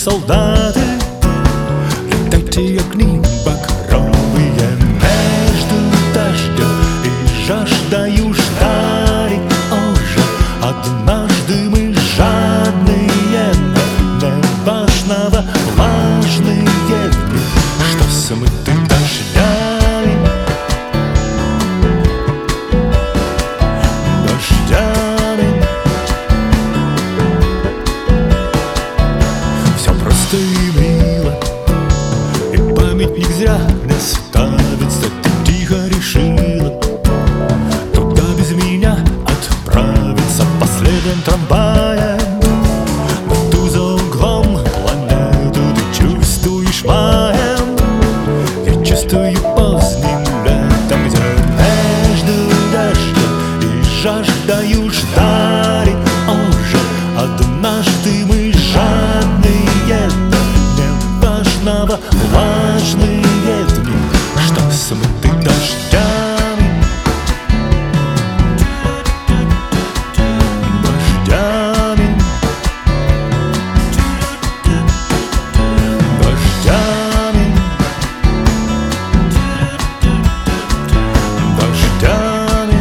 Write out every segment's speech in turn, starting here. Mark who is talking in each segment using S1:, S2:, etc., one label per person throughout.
S1: солдаты, летайте огни багровые между дождем и жаждою ждали уже. Однажды мы жадные, неважного важные дни, что смыты дождями, дождями. Все просто и мило, и памятник зря не ставится. Ты тихо решила туда без меня отправиться по следам трамвая. Но ту за углом планету ты чувствуешь маем. Я чувствую поздним летом, где между дождем и жаждою ждали уже. Однажды мы жадные, неважного важные дни, что смыты дождями, дождями, дождями, дождями.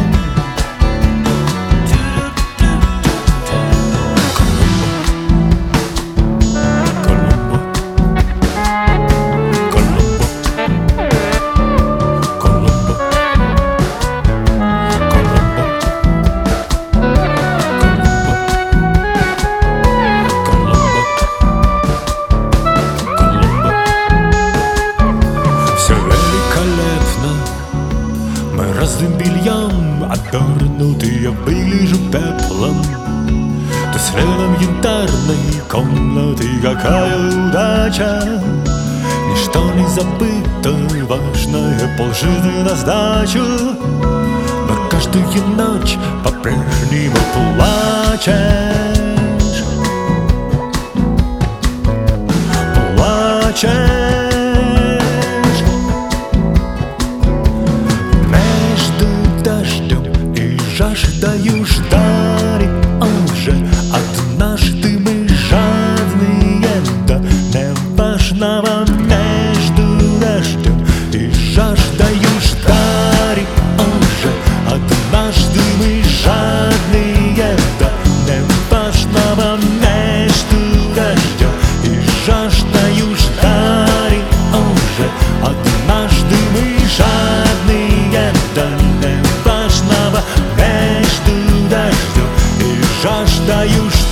S1: Мы разным бельем обернутые, выгляжем пеплом. Ты следом янтарной комнаты, какая удача! Ничто не забыто, важное полжизни на сдачу. Но каждую ночь по-прежнему плачешь, плачешь. Жаждаю ждали уже. Однажды мы жадные, да неважного между дождем и жаждаю ждали уже. Однажды мы жадные, да неважного между дождем и жаждаю ждали уже. Однажды мы жадные, да неважного между дождем и жаждаю.